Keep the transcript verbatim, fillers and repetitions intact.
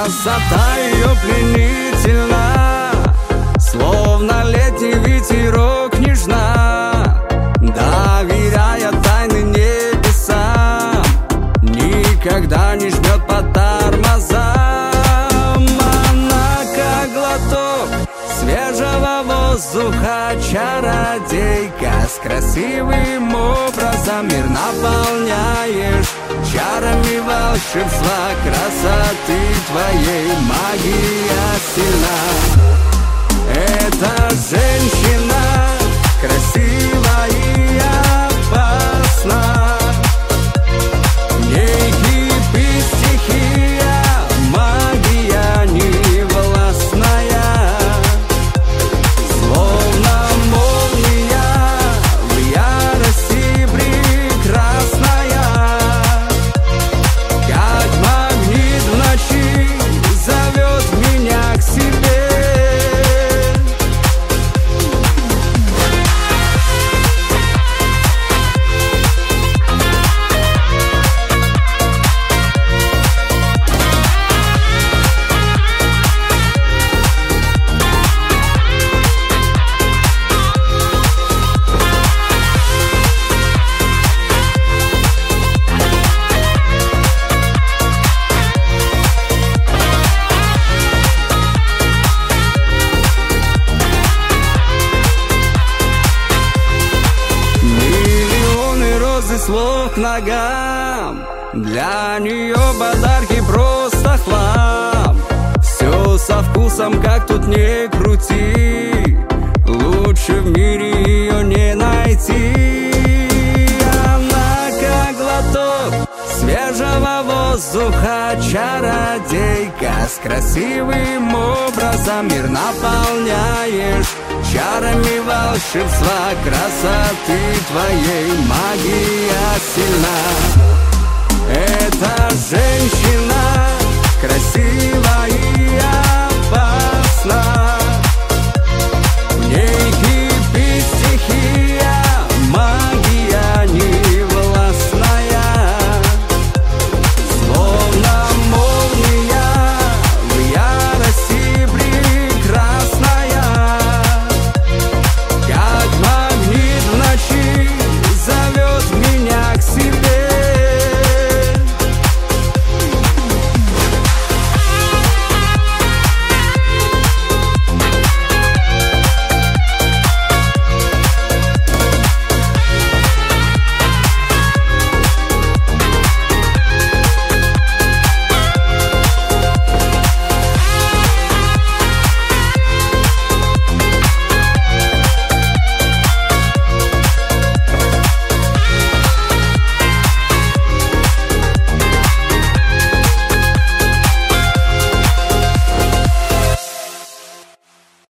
Красота ее пленительна, словно летний ветерок нежна, доверяя тайны небесам, никогда не жмет по тормозам. Она как глоток свежего воздуха, чародейка с красивым образом мир наполняешь чарами волшебства, красоты твоей магия сильна. Эта женщина красива и опасна, в ней кипит стихия, магия невластная, словно молния в ярости прекрасная, как магнит в ночи зовет меня к себе. Слов к ногам, для нее подарки просто хлам. Все со вкусом, как тут не крути, лучше в мире ее не найти. Она как глоток свежего воздуха, чародейка с красивым образом мир наполняешь чарами волшебства, красоты твоей магия сильна. Эта женщина